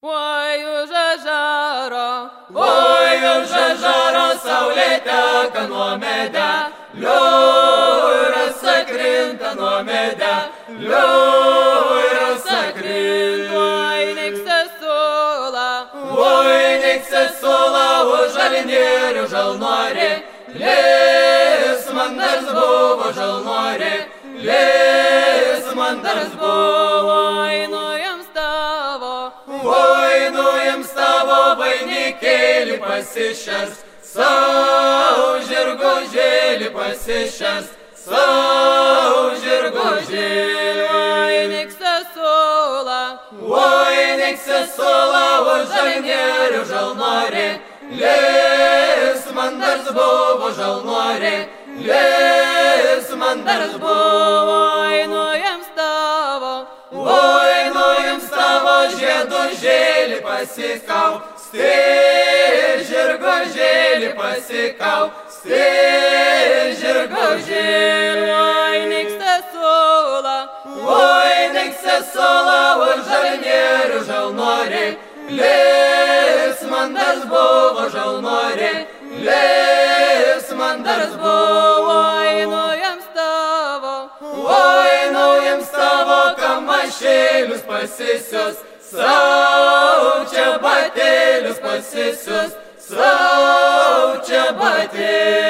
Oi, už žaro saulė teka nuo medelio, rasa krinta nuo medelio, rasa krinta. Oi, nikse sula, už avinėlių žalnorėlis, man dars buvo žalnorėlis, man dars buvo. Oi, jiems tavo vainikėlį pasišers, sau žirgo žėlį pasišers, sau žirgo žėlį. Oi, nikse sula, už avinėlių žalnorėlis, man dars buvo žalnorėlis, man dars buvo. Oi, jiems tavo žiedo žėlį pasikau, žirgo žėlį pasikau, žirgo žėlį. Oi, nikse sula, už avinėlių žalnorėlis, man dars buvo žalnorėlis, man dars buvo. Oi, jiems tavo kamašėlius pasisius, sau čia batėlius pasisius, sau čia batėlius.